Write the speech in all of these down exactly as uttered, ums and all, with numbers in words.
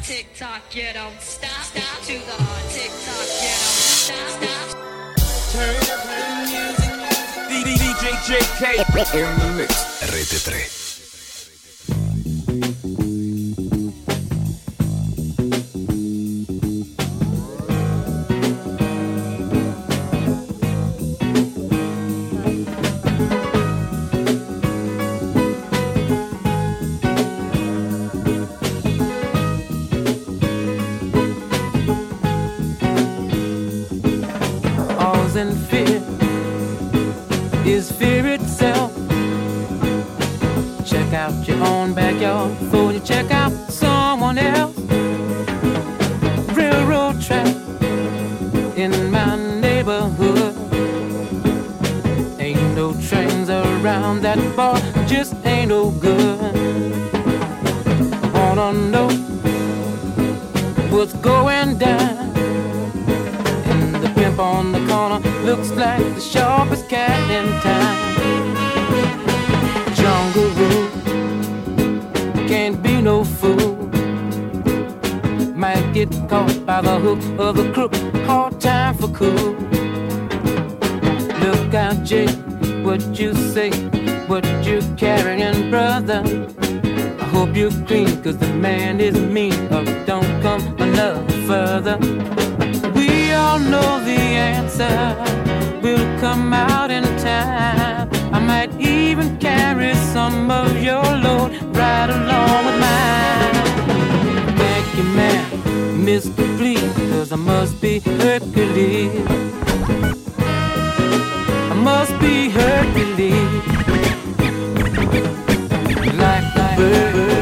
tick tock, you don't stop, stop to the tick tock, you don't stop, stop. Turn up the music. D J J K in the mix. Rete tre. And fear is fear itself. Check out your own backyard before you check out someone else. Railroad track in my neighborhood. Ain't no trains around that far, just ain't no good. I wanna know what's going down. On the corner looks like the sharpest cat in town. Jungle rule, can't be no fool. Might get caught by the hook of the crook. Hard time for cool. Look out, Jake, what you say, what you carrying, brother. I hope you're clean, cause the man is mean, or don't come another further. We all know the answer will come out in time. I might even carry some of your load right along with mine. Thank you, man, Mister Please, cause I must be Hercules. I must be Hercules. Like a bird.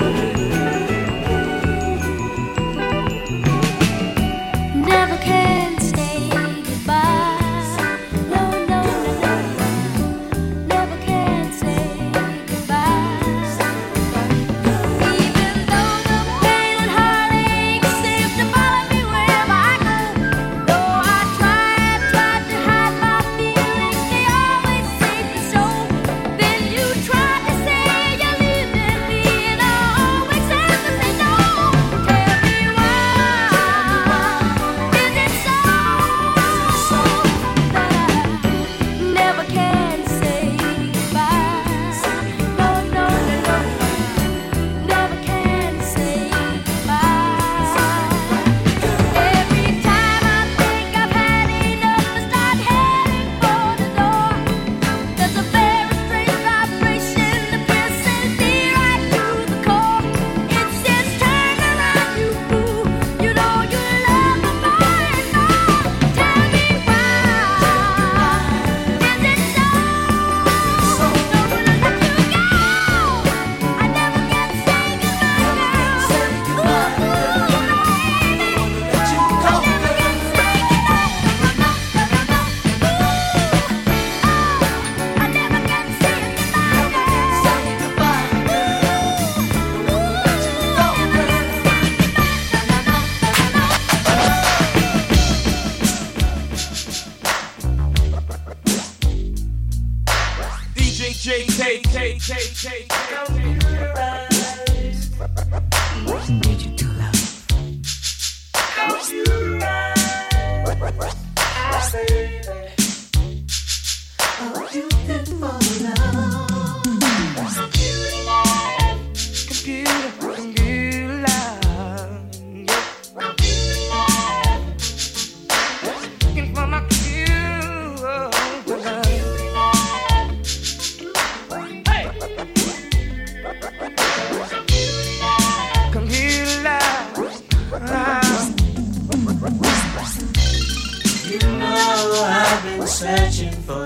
Searching for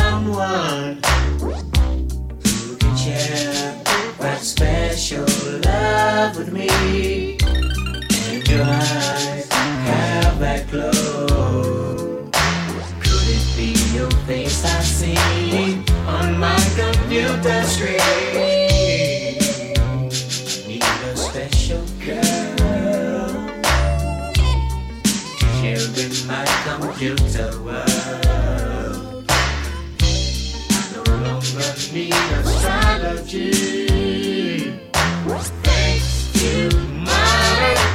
someone who can share that special love with me. And your eyes have that glow. Could it be your face I see on my computer screen? Need a special girl to share in my computer world. Need astrology. Thanks to my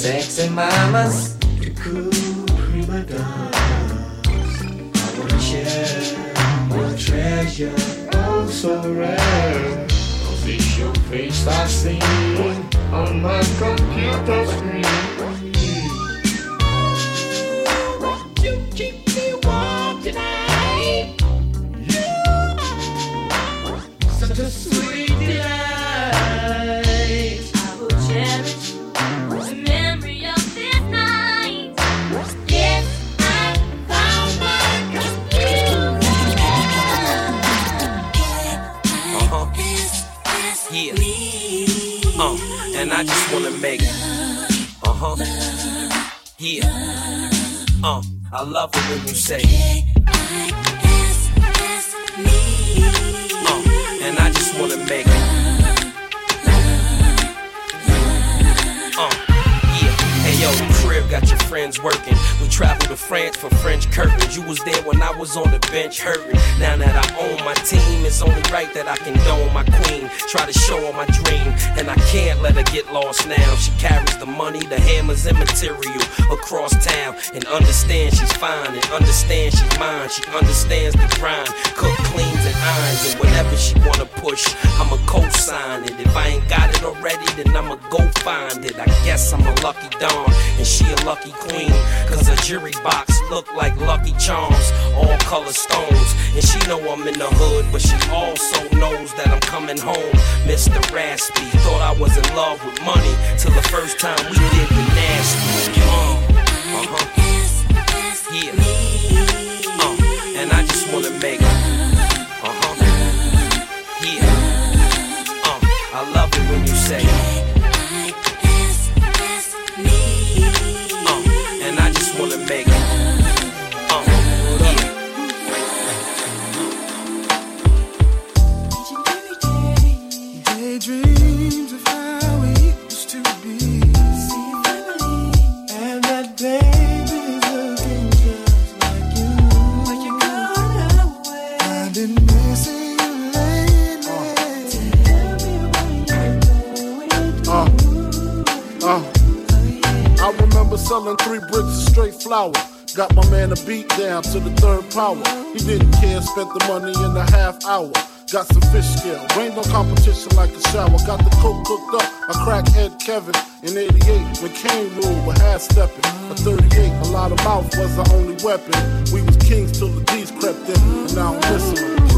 sexy mamas, the cool prima donnas. I wanna share your treasure, oh so rare. Cause it's your face I see on my computer screen. Won't you keep me warm tonight? Such a sweet delight. I will cherish the memory of this night. Yes, I found my computer. Uh-huh. Yeah. Uh, and I just wanna make it. Uh-huh. Yeah. Uh, I love it when you say uh, and I just wanna make it. Uh, yeah. Hey yo, the crib got your friends working. We traveled to France for French curtains. You was there when I was on the bench hurting. Now that I own my team, it's only right that I condone my queen. Try to show her my dream, and I can't let her get lost now. She carries the money, the hammers and material across town, and understand she's fine, and understand she's mine. She understands the grind, cook, cleans, and irons, and whatever she wanna push, I'ma co-sign it. If I ain't got it already, then I'ma go find it. I guess I'm a lucky dawn, and she a lucky queen, cause her jury box look like Lucky Charms, all color stones. And she know I'm in the hood, but she also knows that I'm coming home. Mister Raspy, thought I was in love with money, till the first time we did the nasty. Uh, uh-huh. Yeah. Uh, and I just wanna make it. Uh-huh. Yeah. Uh, I love it when you say uh, and I just wanna make it. Uh, yeah. Daydreams of how we used to be, and that baby's looking just like you. But you gone away. I've been missing you lately. Tell me what you're doing. Uh, uh. I remember selling three bricks of straight flour. Got my man a beat down to the third power. He didn't care, spent the money in a half hour. Got some fish scale, rained on competition like a shower. Got the coke cooked up, I crackhead Kevin. In eighty-eight, when Kane ruled with half stepping. A thirty-eight, a lot of mouth was our only weapon. We was kings till the D's crept in, and now I'm missing them.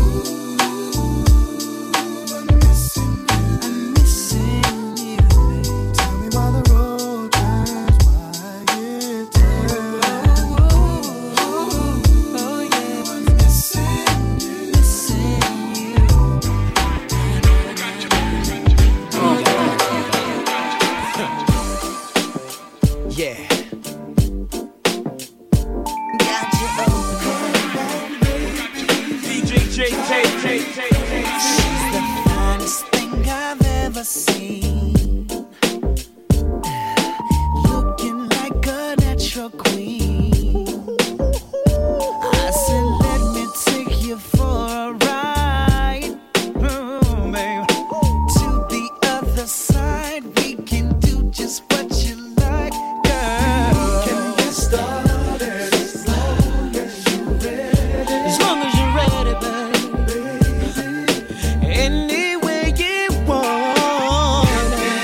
Any way you want.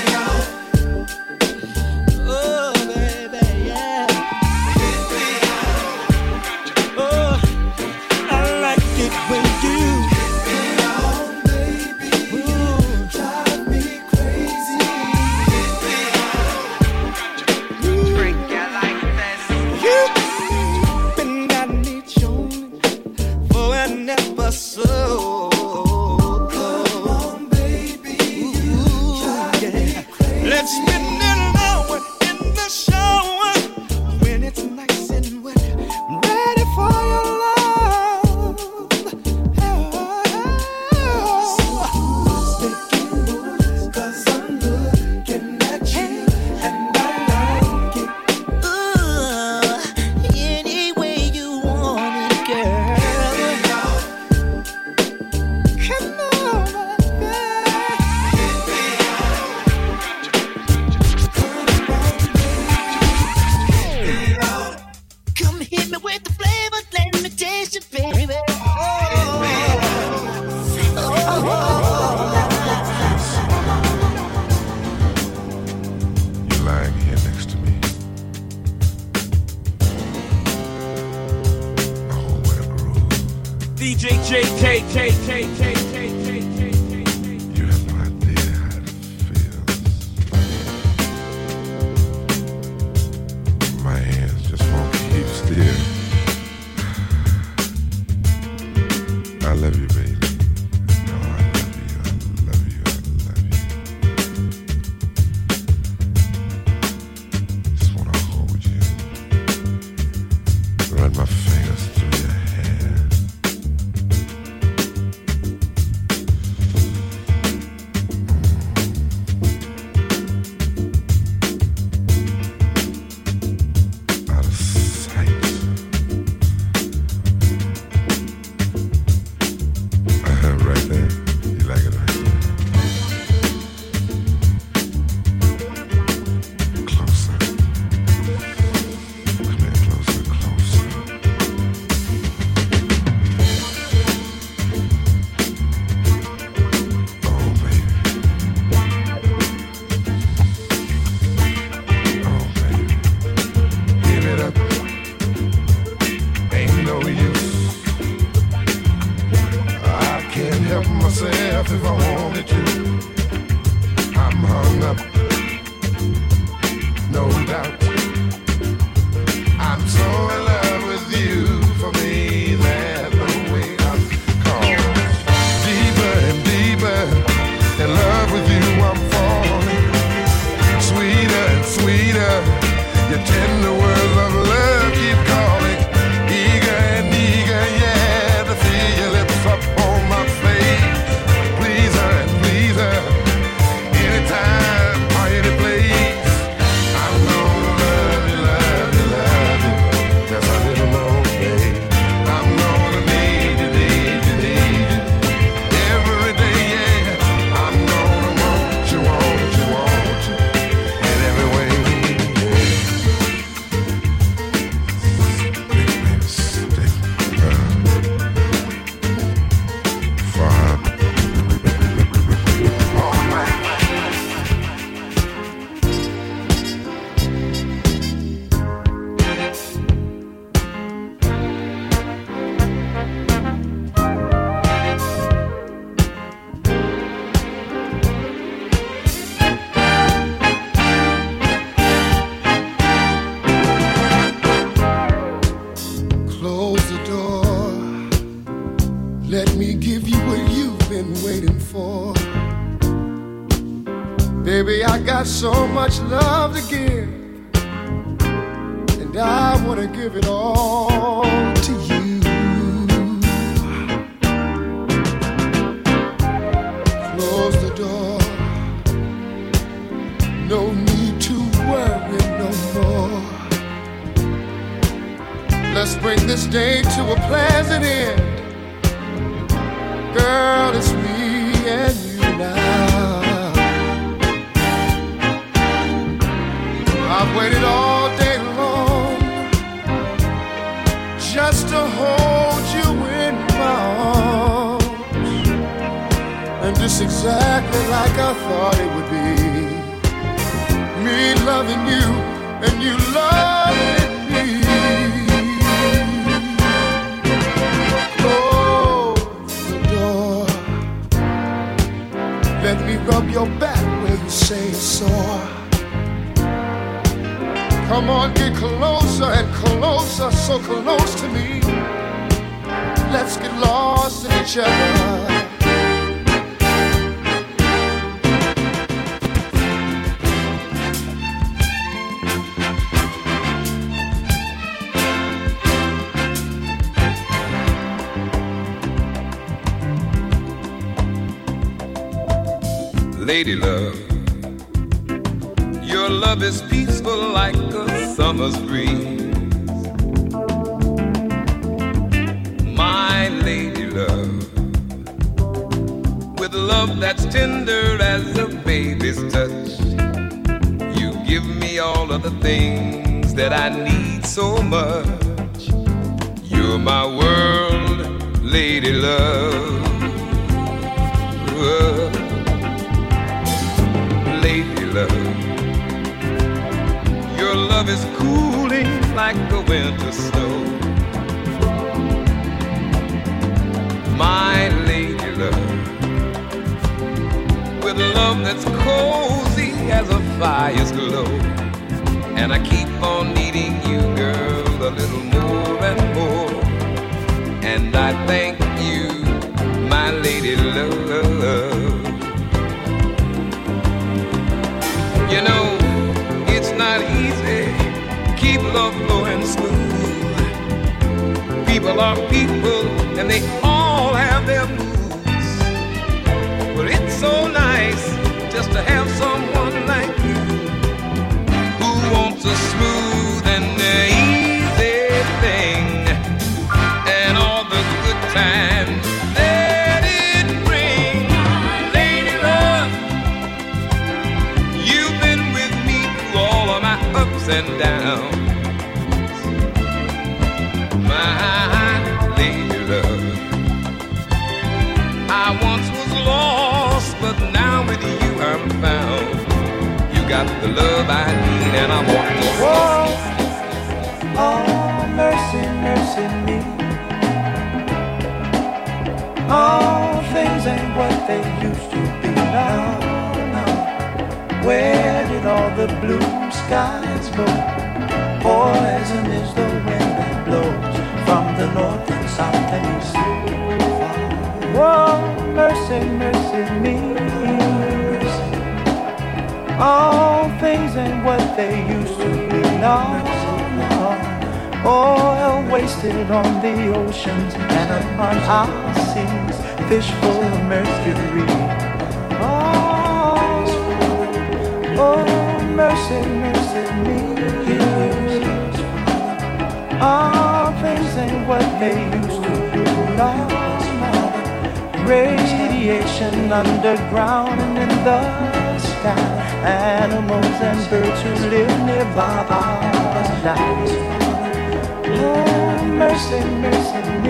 J J J J J J. You have no idea how it feels. My hands just won't keep still. I love you, baby. No, I love you, I love you, I love you. Just wanna hold you. Run my fingers through your hair. Out of sight. Uh-huh, right there. You like it right there. Closer. Come here, closer, closer. Oh, baby. Oh, baby. Give it up. Ain't no use. I can't help myself if I wanted to. I'm hung up. No doubt. I'm so in love with you. For me, there's no way I'm caught. Deeper and deeper in love with you, I'm falling. Sweeter and sweeter, your tender words of love keep calling. Eager and eager, yeah, to feel your lips up on my face. Please her and please her, anytime or any place. I'm gonna love you, love you, love you, just a little more, babe. I'm gonna need you, need you, need you, every day, yeah. I'm gonna want you, want you, want you, in every way, yeah. Baby, stick around. Far. All right. Close the door. Let me give you what you've been waiting for. Baby, I got so much love to give, and I want to give it all to you. Close the door. No need to worry no more. Let's bring this day to a pleasant end. Girl, it's me and you now. I've waited all day long just to hold you in my arms. And just exactly like I thought it would be. Me loving you and you loving me. Close the door. Let me rub your back where you say it's sore. Come on, get closer and closer, so close to me. Let's get lost in each other. Lady love, your love is peaceful like a summer's breeze. My lady love, with love that's tender as a baby's touch, you give me all of the things that I need so much. You're my world, lady love. Uh, lady love, your love is cooling like a winter snow. My That love that's cozy as a fire's glow. And I keep on needing you, girl, a little more and more. And I thank you, my lady love. You know, it's not easy, keep love flowing smooth. People are people, and they all have their moods. But it's so nice just to have someone like you who wants a smooth and easy thing, and all the good times that it brings. Lady love, you've been with me through all of my ups and downs. My lady love, I once was lost, but now with you I'm found. You got the love I need, and I want to. Whoa, oh, mercy, mercy me. All things ain't what they used to be now. now. Where did all the blue skies go? Poison is the wind that blows from the north and south and east. Whoa, mercy, mercy me. All things ain't what they used to be. No, no. Oil wasted on the oceans and upon our seas, fish full of mercury. Oh, oh, mercy, mercy me. All things ain't what they used to be. No, no. Radiation underground and in the sky. Animals and birds who live nearby are dying. Oh, mercy, mercy me.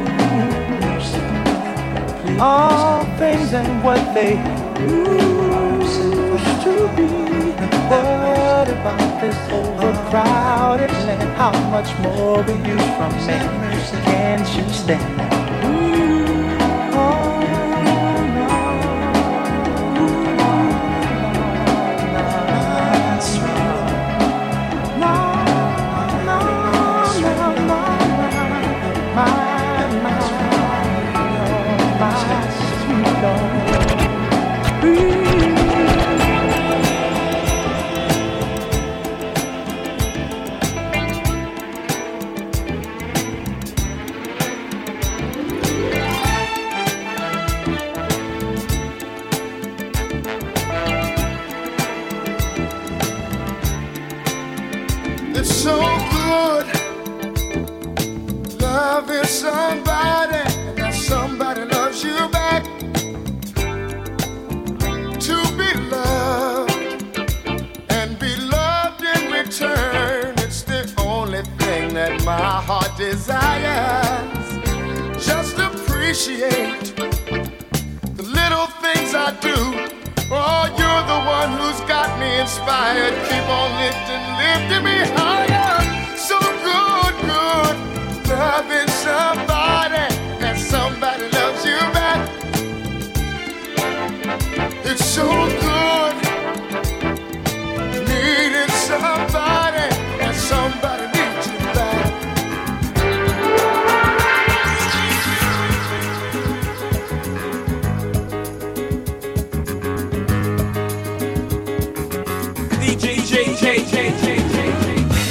All things ain't what they used to be. What about this overcrowded land? How much more will you from me? Can't you stand? Oh, no. No, no, no, no, my, my, my sweet Lord. It's so good loving somebody, and that somebody loves you back. To be loved and be loved in return, it's the only thing that my heart desires. Just appreciate the little things I do. Oh, you're the one who's got me inspired. Keep on lifting, lifting me higher. So good, good, loving somebody, and somebody loves you back. It's so good, needing somebody, and somebody needs you back. D J, J, J, J, J, J, J.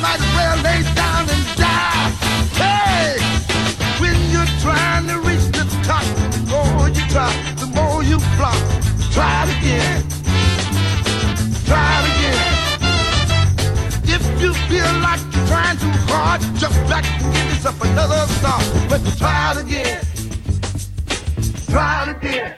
might as well lay down and die. Hey, when you're trying to reach the top, the more you try, the more you flop. Try it again. Try it again. If you feel like you're trying too hard, jump back and give yourself another start. But try it again. Try it again.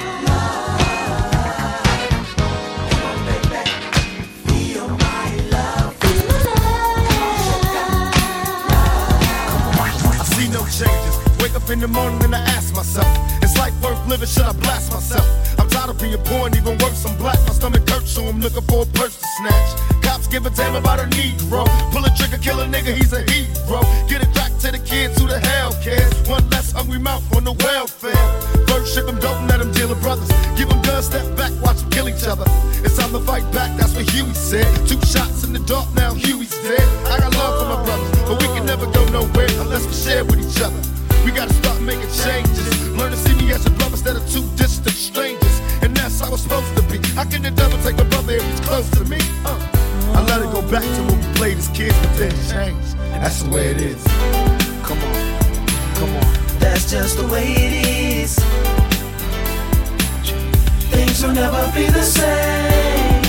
Feel my love. the morning and I ask myself, is life worth living? Should I blast myself? I'm tired of being poor and even worse, I'm black. My stomach hurts, so I'm looking for a purse to snatch. Cops give a damn about a Negro. Pull a trigger, kill a nigga, he's a hero. Get it back to the kids who the hell cares. One less hungry mouth on the welfare. First ship them, don't let them deal with brothers. Give them guns, step back, watch them kill each other. It's time to fight back, that's what Huey said. Two shots in the dark, now Huey's dead. I got love for my brothers, but we can never go nowhere unless we share with each other. We gotta start making changes. Learn to see me as a brother instead of two distant strangers. And that's how it's supposed to be. How can the devil take my brother if he's close to me? Uh. I let it go back to when we played as kids, but then changed. That's the way it is. Come on, come on. That's just the way it is. Things will never be the same.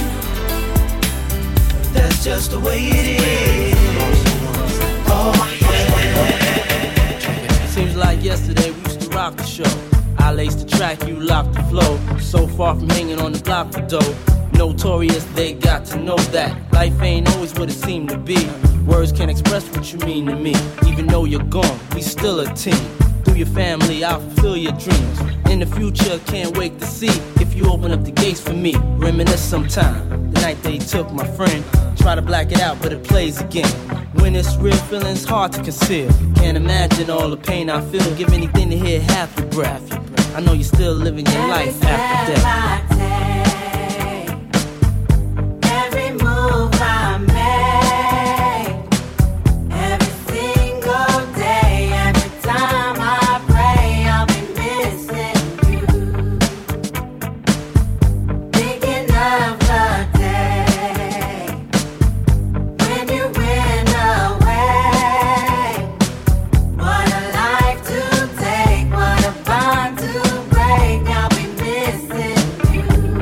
That's just the way it is. Oh, yeah. Seems like yesterday we used to rock the show. I laced the track, you locked the flow. So far from hanging on the block for dough. Notorious, they got to know that life ain't always what it seemed to be. Words can't express what you mean to me. Even though you're gone, we still a team. Through your family, I'll fulfill your dreams. In the future, can't wait to see if you open up the gates for me. Reminisce sometime, the night they took my friend. Try to black it out, but it plays again. When it's real, feeling's hard to conceal. Can't imagine all the pain I feel. Give anything to hear half your breath. I know you're still living your life after death. Take what a bond to break. I'll be missing you.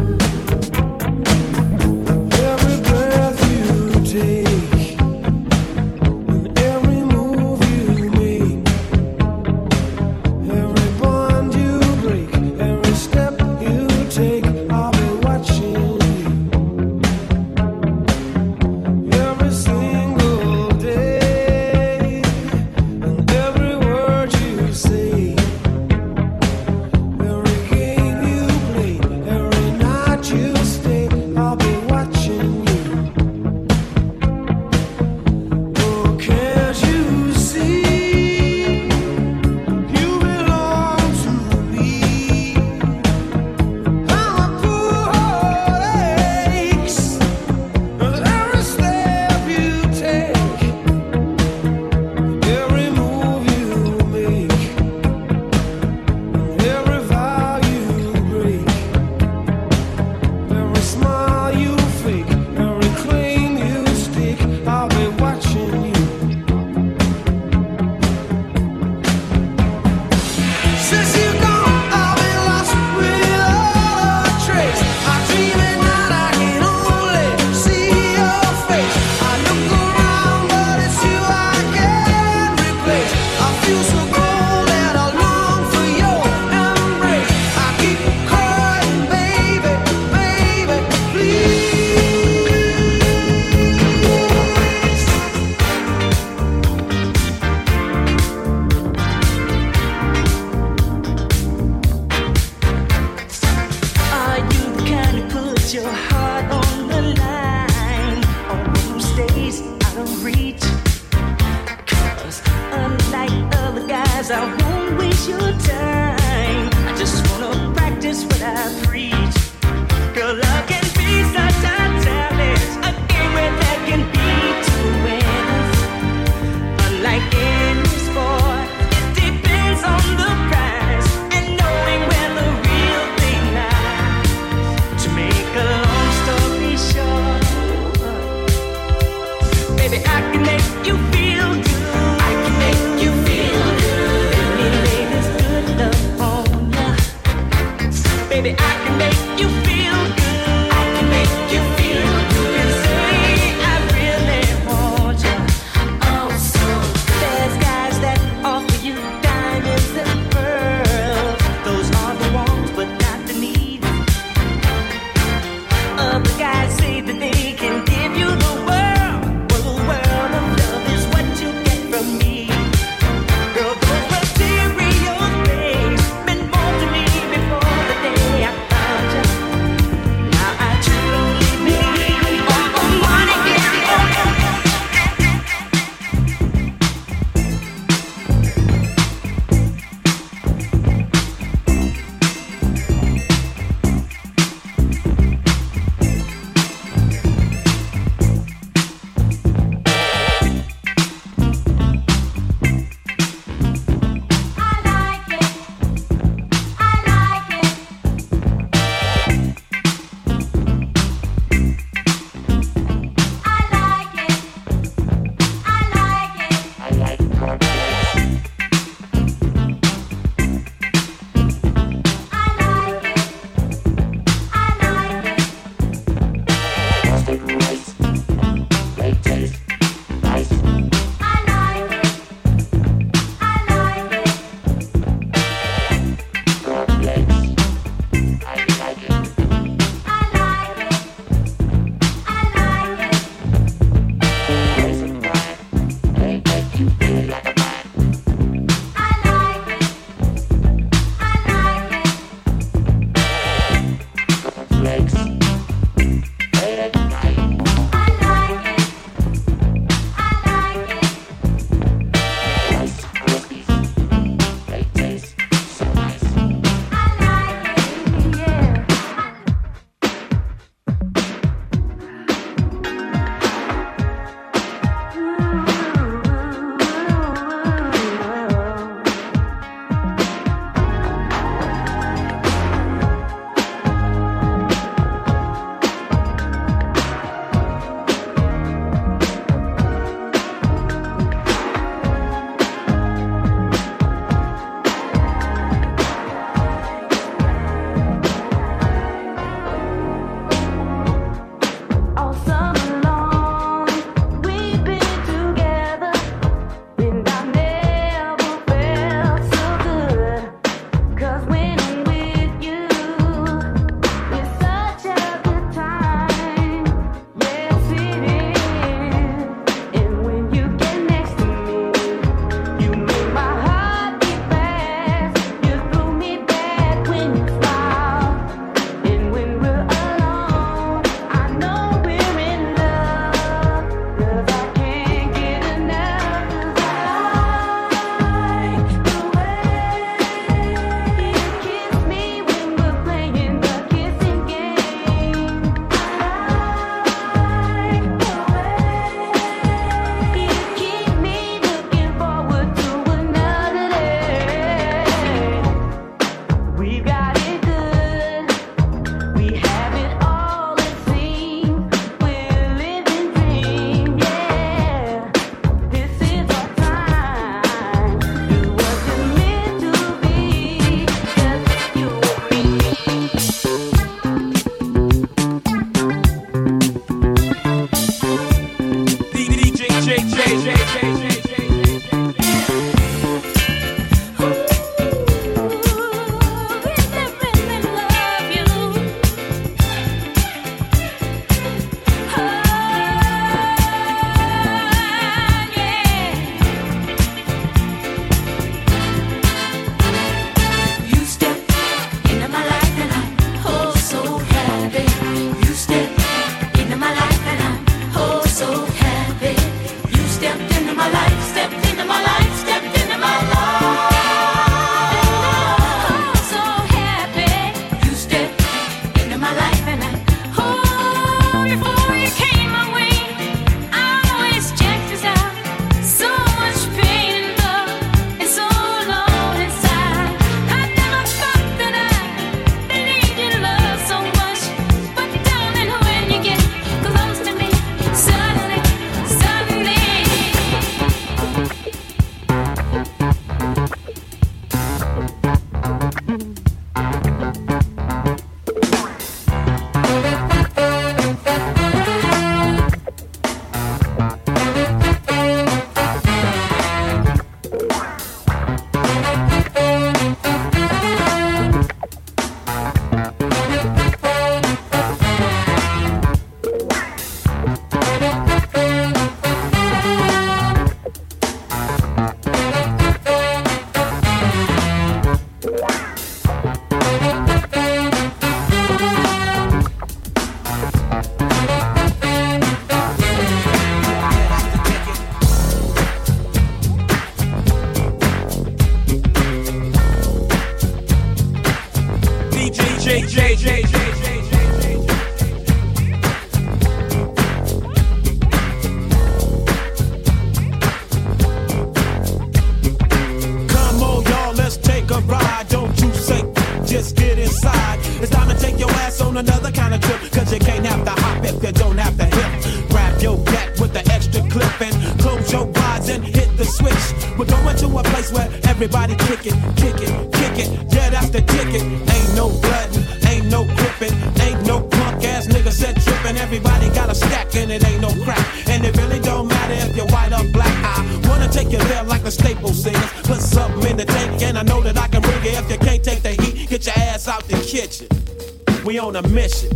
place where everybody kick it, kick it, kick it. Yeah, that's the ticket. Ain't no glutton, ain't no gripping, ain't no punk ass nigga set tripping. Everybody got a stack and it ain't no crack. And it really don't matter if you're white or black. I wanna take you there like the Staples singers. Put something in the tank and I know that I can bring it. If you can't take the heat, get your ass out the kitchen. We on a mission.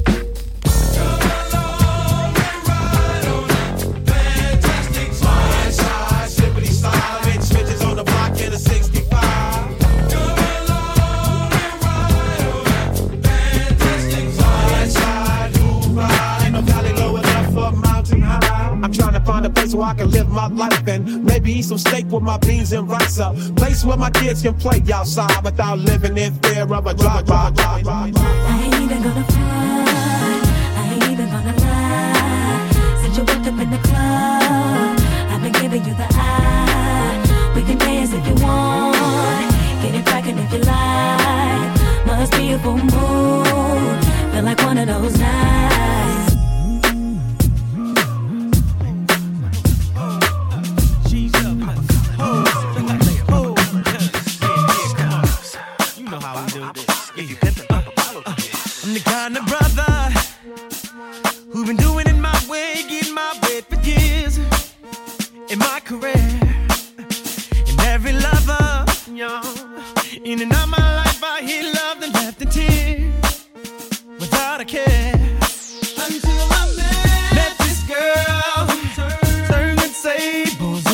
Find a place where I can live my life and maybe eat some steak with my beans and rice up. Place where my kids can play outside without living in fear of a drive-by. I ain't even gonna front, I ain't even gonna lie. Since you walked up in the club, I've been giving you the eye. We can dance if you want, get it crackin' if you like. Must be a full moon, feel like one of those nights. I'm the kind of brother who's been doing it my way, getting my way for years in my career. And every lover, yo, in and out my life, I hear love and left in tears without a care. Until I met, met this girl, turned the tables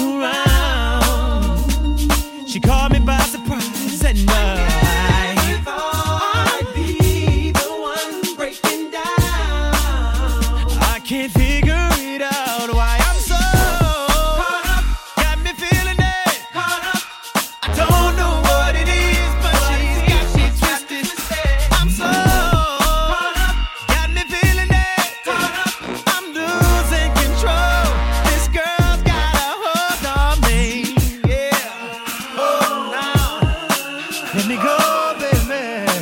around. She caught me by surprise and uh, can't figure it out why I'm so caught up, got me feeling it, caught up. I don't know what it is, but she's got me twisted. I'm so caught up, got me feeling it, caught up. I'm losing control. This girl's got a hold on me, yeah. Oh, now let me go, baby.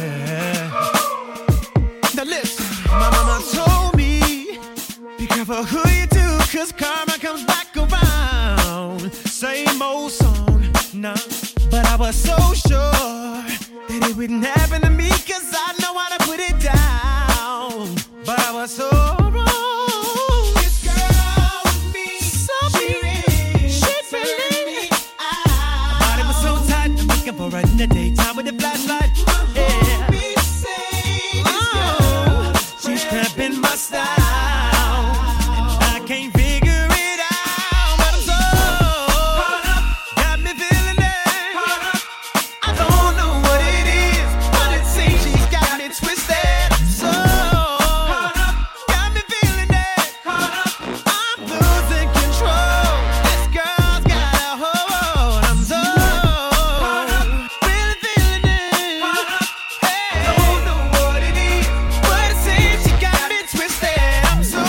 Now listen, my mama told me, be careful who you do, cause karma comes back around. Same old song, nah. But I was so sure that it wouldn't happen to me, cause I know how to put it down. But I was so wrong. This girl with me, so she, she really, I, body was so tight, I'm looking for her in the daytime with the flashlight. Yeah. Oh, she's cramping my style. Can't figure it out, but I'm so caught up, got me feeling it, caught up. I don't know what it is, but it seems she's got me twisted. So caught up, got me feeling it, caught up. I'm losing control. This girl's got a hold. I'm so caught up, really feeling it, caught up. Hey, I don't know what it is, but it seems she got me twisted. I'm so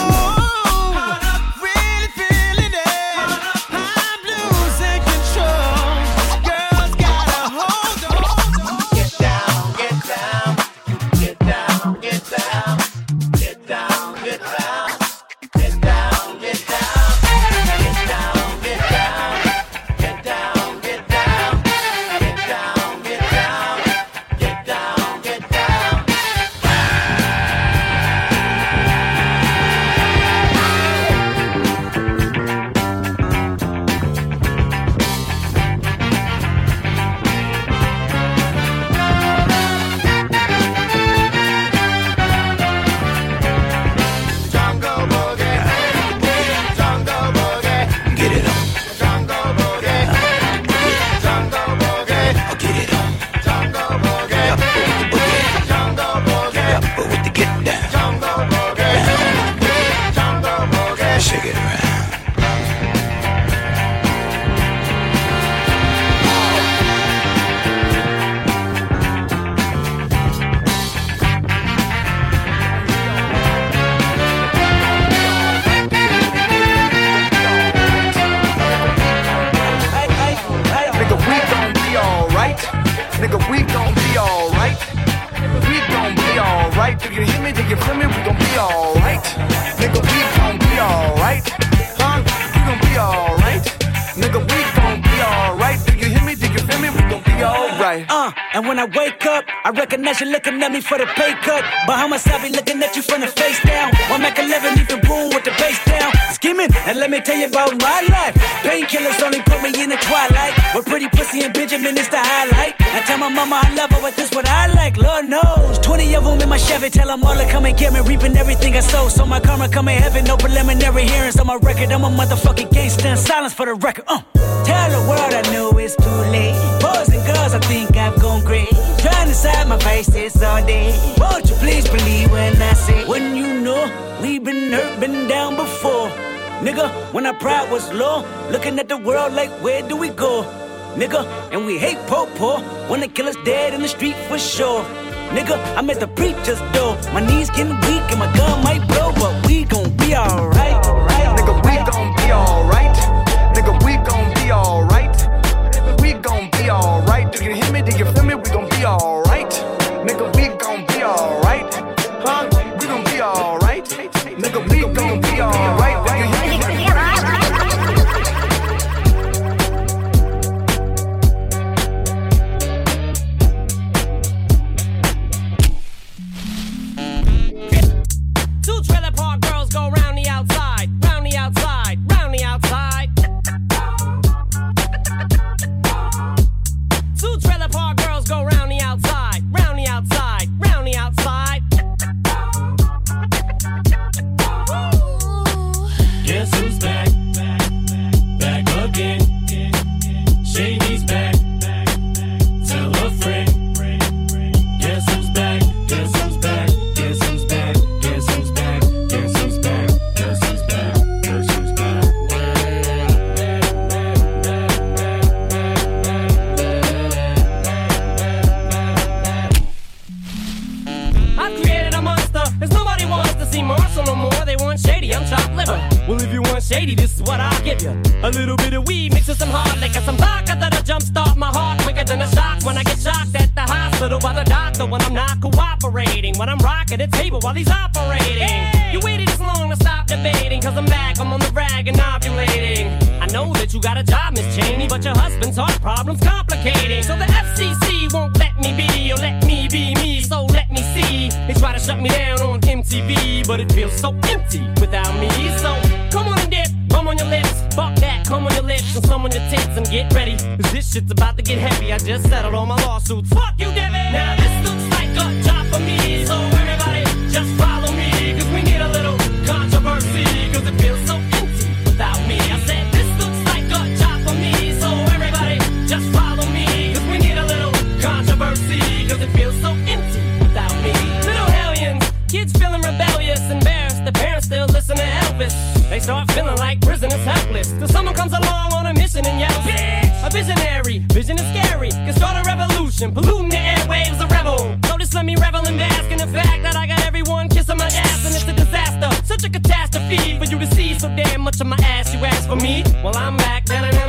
Do you hear me? Do you feel me? We gon' be alright. Nigga, we gon' be alright. Right. Uh, and when I wake up, I recognize you looking at me for the pay cut. Bahamas, I be looking at you from the face down. One Mac eleven, leave the room with the bass down. Skimming, and let me tell you about my life. Painkillers only put me in the twilight. With pretty pussy and Benjamin is the highlight. I tell my mama I love her, but this what I like, Lord knows. Twenty of them in my Chevy, tell them all to come and get me. Reaping everything I sow, so my karma come in heaven. No preliminary hearings on my record. I'm a motherfucking gangster in silence for the record. Uh. Tell the world I know it's too late. Boys and girls, I think I've gone great. Trying to side my vices all day. Won't you please believe when I say, when you know we've been hurt, been down before. Nigga, when our pride was low, looking at the world like, where do we go? Nigga, and we hate po-po, wanna kill us dead in the street for sure. Nigga, I'm at the preacher's door. My knees getting weak and my gun might blow, but we gon' be alright. Nigga, we gon' be alright. Nigga, we gon' be alright. We gon' be alright. Do you hear me? Do you feel me? We gon' be alright. Nigga, we gon' be alright. Huh? We gon' be alright. Nigga, we gon' be alright. Do you hear me? Two trailer park girls go round the outside, round the outside, round the outside. Two trailer park girls go round the outside, round the outside, round the outside. Guess who's back? Back again. Shady's back. Tell a friend. Guess who's back? Guess who's back? Guess who's back? Guess who's back? Guess who's back? Guess who's back? Guess who's back? I've created a monster. There's nobody wants to see Marshall no more. They want Shady, I'm chopped liver. Well, if you want Shady, this is what I'll give you. A little bit of weed mixed with some hard liquor, some vodka that'll jumpstart my heart quicker than a shock when I get shocked at the hospital by the doctor when I'm not cooperating. When I'm rocking the table while he's operating. Hey! You waited this long to stop debating, cause I'm back, I'm on the rag and ovulating. I know that you got a job, Miss Cheney, but your husband's heart problem's complicating. So the F C C won't let me be, or let me be me, so let me see. They try to shut me down on M T V, but it feels so empty without me. So come on and dip, bum on your lips, fuck that, come on your lips, and some on your tits, and get ready, cause this shit's about to get heavy. I just settled all my lawsuits, fuck you, Devin. Now this looks like a job for me, so everybody just follow me, cause we need a little controversy, cause it feels so empty without me. I said this looks like a job for me, so everybody just follow me, cause we need a little controversy, cause it feels so empty without me. Little hellions, kids feeling rebellious, embarrassed, the parents still listen to Elvis. They start feeling like prisoners helpless, till someone comes along on a mission and yells, bitch! A visionary, vision is scary, can start a revolution, polluting the airwaves, a rebel. So just let me revel and bask in the fact that I got everyone kissing my ass, and it's a disaster, such a catastrophe for you to see so damn much of my ass. You ask for me, well I'm back.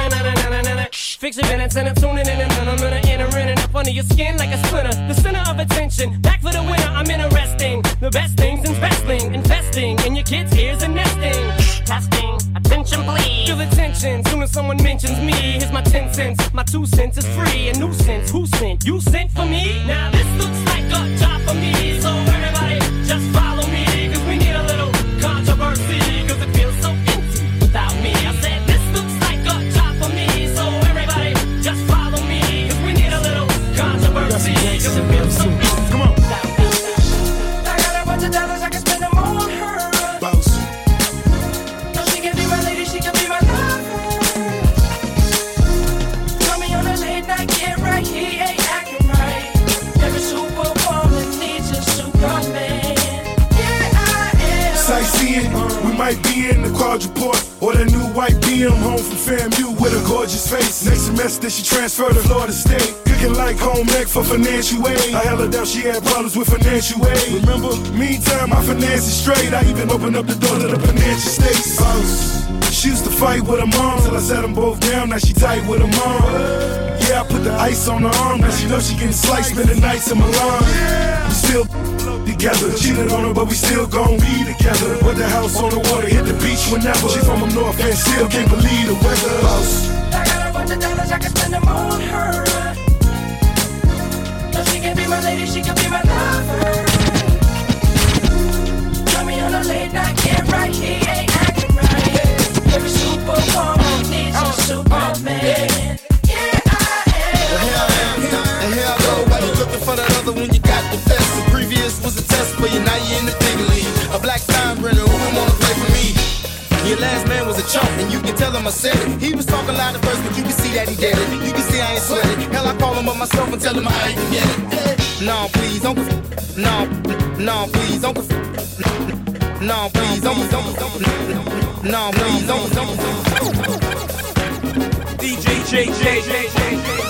Fix your minutes and I'm tuning in, and I'm gonna enter in and up under your skin like a splinter. The center of attention, back for the winner. I'm interesting. The best things in wrestling, investing in your kids' ears and nesting. Testing, attention please. Feel the tension, soon as someone mentions me. Here's my ten cents, my two cents is free. A nuisance, who sent? You sent for me? Now this looks like a job for me, so everybody just follow me, cause we need a little controversy, cause it feels so empty without me. I said this looks like a job for me, so everybody just follow me, cause we need a little controversy, cause it feels so empty. Come on. I got a bunch of dollars, I can spend them all on her. Boss. No, she can be my lady, she can be my lover. Call me on a late night, get right, he ain't acting right. Every superwoman needs a Superman. Yeah, I am. Sightseeing, we might be in the quadruport or the new white B M home from FAMU with a gorgeous face. Next semester she transferred to Florida State. Cooking like home ec for financial aid. I held her down, she had problems with financial aid. Remember, meantime my finances straight. I even opened up the door to the financial states. She used to fight with her mom till I sat them both down. Now she tight with her mom. Yeah, I put the ice on her arm. Now she know she getting sliced, spending nights in Milan. We still together, cheated on her, but we still gon' be together. Put the house on the water, hit the beach whenever. She from up north and still can't believe the weather. I got a bunch of dollars, I can spend them on her. my lady, she can be my lover. Put me on a late night, get right, he ain't acting right. Every superwoman needs a Superman. And here I go, why you looking for that other when you got the best? The previous was a test for you, now you in the big league. A black Steinbrenner, who wanna play for me? Your last man was a chump, and you can tell him I said it. He was talking loud at first, but you can see that he did it. You can see I ain't sweat it. Hell, I call him up myself and tell him I ain't get it. No, please, don't conf- No, no, please, don't conf- No, please, don't don't don't No, please, don't don't D J J J J J J.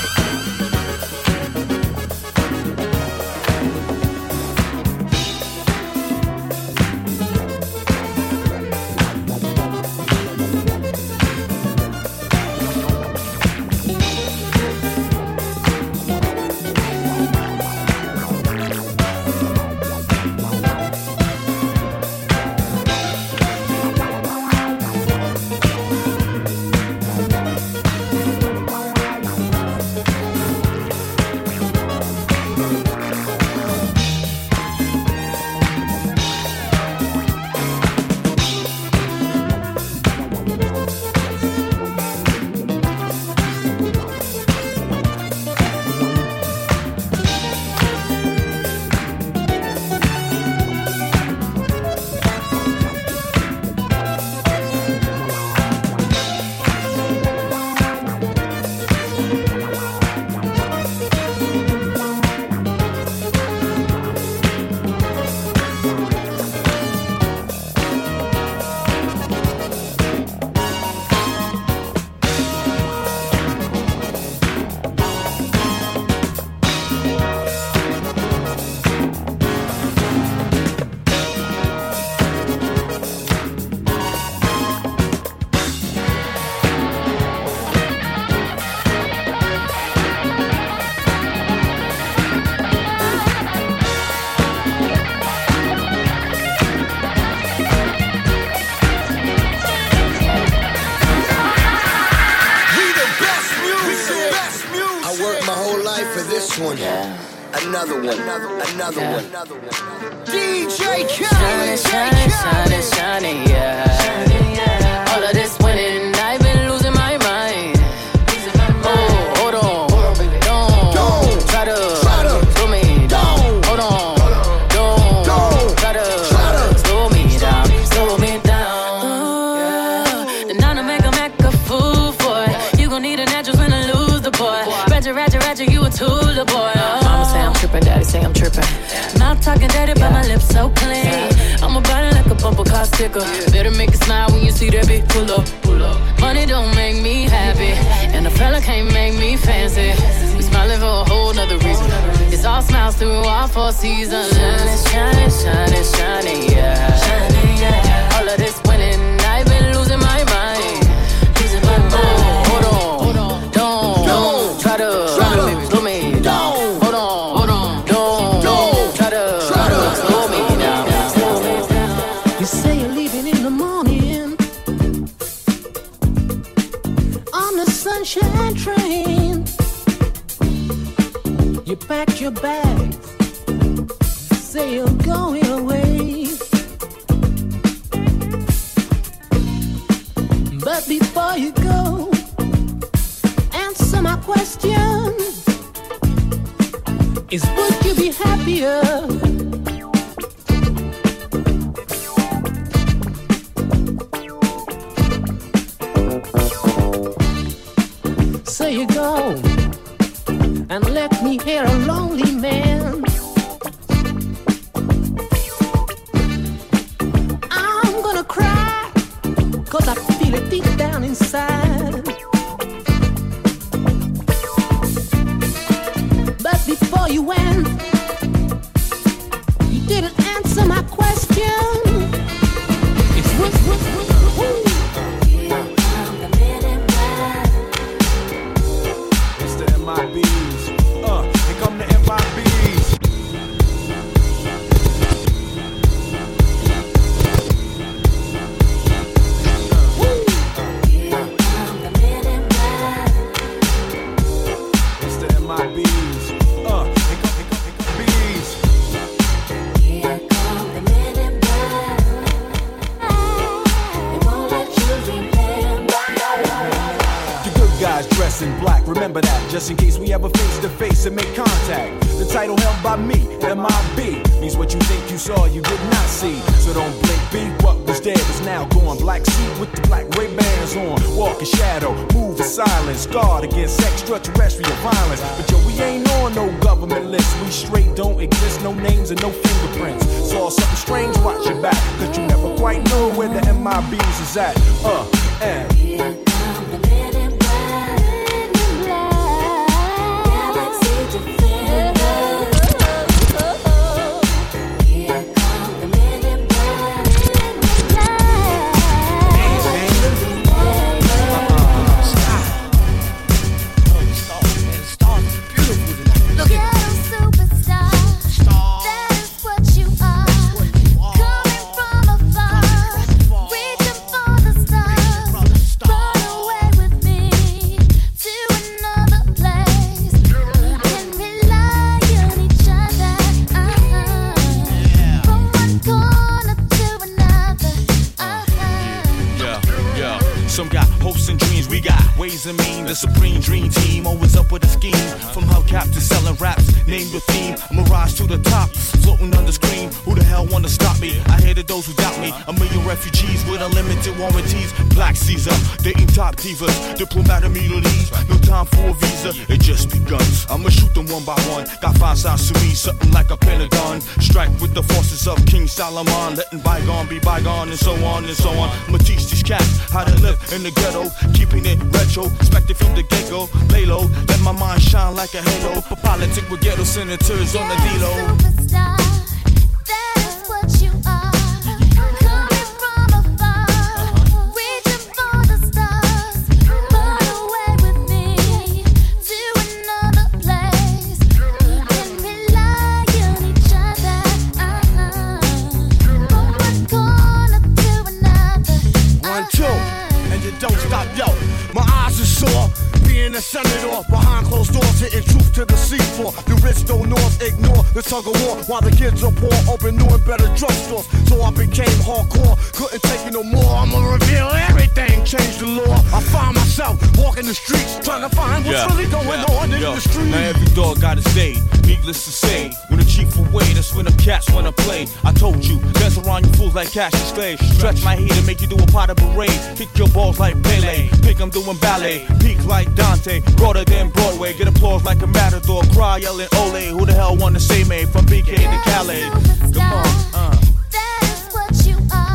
Another one, another, another Yeah. one, another one. D J Shining, shining, shining, shining, yeah. All of this winning, I've been losing my mind. Oh, hold on, don't try to slow me down. Hold on, don't try to slow me down, slow me down. Uh, and now to make a make a fool for it. You gon' need an address when I lose the boy. Ratchet, ratchet, ratchet, you a tool, the boy. Mama say I'm tripping, daddy say I'm tripping. Mouth talking dirty, but my lips so clean. I'm about it like a bumper car sticker. Better make it smile when you see that bitch pull up, pull up. Money don't make me happy, and a fella can't make me fancy. We smiling for a whole nother reason. It's all smiles through all four seasons. Shining, shining, shining, shining, yeah. Shining, yeah. All of this winning, I've been losing my mind. Losing my mind. Hold on, hold on, don't, don't try to slow me down. Hold on, hold on, don't, don't try to slow me down. You say you're leaving in the morning on the sunshine train. You packed your bags, say you're going away. But before you go, answer my question. Is would you be happier? Say you go and let me hear a lonely man. I'm gonna cry, cause I feel it deep down inside. But before you went, you didn't answer my question. It's what, what, what, what? It's the M I Bs. Uh, here come the M I Bs. in black. Remember that, just in case we ever face to face and make contact. The title held by me, M I B, means what you think you saw, you did not see. So don't blink, be what was dead is now gone. Black suit with the black Ray-Bans on. Walk in shadow, move in silence, guard against extraterrestrial violence. But yo, we ain't on no government list. We straight don't exist, no names and no fingerprints. Saw something strange, watch your back, cause you never quite know where the M I Bs is at. Uh, and here come the men in black, men in black, galaxy defender. Here come the men in black, men in black. Stars are beautiful tonight. Look at superstar. That is what you are. Coming from afar, reaching for the stars. Run away with me to another place. We can rely on each other. Uh-huh. From one corner to another. Uh-huh. Yeah, yeah. Some got hopes and dreams, we got ways and mean. The supreme dream team, always up with a scheme. From hubcap to selling raps, name the theme. I'm a rise to the top, floating on the screen. Who the hell wanna stop me? I hated those who doubt me. A million refugees with unlimited warranties. Black Caesar, dating top divas. Diplomat immunities, no time for a visa. It just begun. I'ma shoot them one by one. Got five sides to me, something like a pentagon. Strike with the forces of King Solomon. Letting bygone be bygone and so on and so on. I'ma teach these cats how to live in the ghetto. Keeping it retro, expected from the get-go. Lay low, let my mind shine like a halo. For politics with ghetto senators on the D-Lo. Superstar, that is what you are. Coming from afar, reaching for the stars. Run away with me to another place. We can rely on each other. Uh-huh. From one corner to another. Uh-huh. One, two, and you don't stop, yo. My eyes are sore, being a senator behind closed doors, hitting truth to the seafloor. The rich don't north ignore the tug of war, while the kids are poor, open new and better drugstores. So I became hardcore, couldn't take it no more. I'ma reveal everything, change the law. I find myself walking the streets, trying to find what's Yeah, really going yeah, on in yo. the street. Now every dog got his day, needless to say. When the chief away, that's when the cats wanna play. I told you, dance around you fools like Cassius Clay. Stretch my heat and make you do a pot of parade. Kick your balls like Pele, think I'm doing ballet. Peak like Dante, broader than Broadway. Get applause like a matador, cry yelling ole. Who the hell wanna say me from B K to Calais? Come on, uh. That is what you are.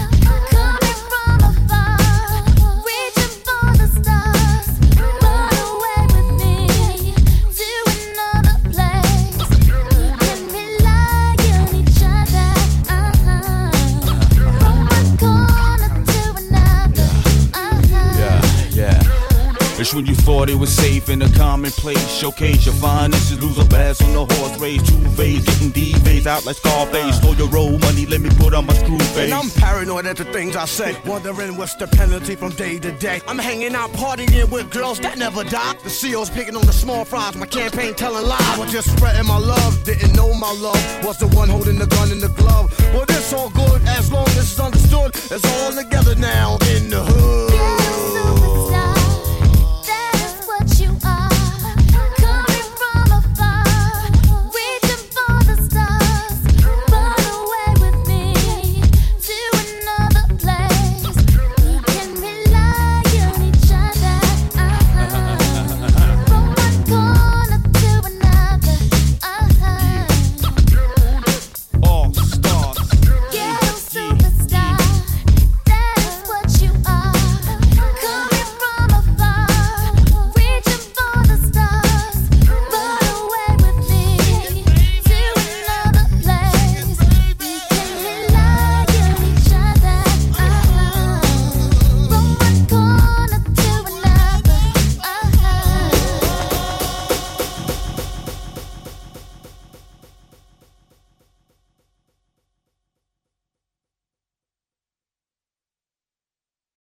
Coming from afar, reaching for the stars. Run away with me to another place. We can rely on each other. Uh-huh. From one corner to another. Uh-huh. Yeah, yeah. It's when you thought it was safe in a commonplace. Showcase your finest, lose a bass on the horse race. Two phase, getting D-phase out like Scarface. Slow your roll money, let me put on my screw face. And I'm paranoid at the things I say, wondering what's the penalty from day to day. I'm hanging out partying with girls that never die. The C O's picking on the small fries, my campaign telling lies. I was just spreading my love, didn't know my love was the one holding the gun in the glove. Well, this all good as long as it's understood. It's all together now in the hood.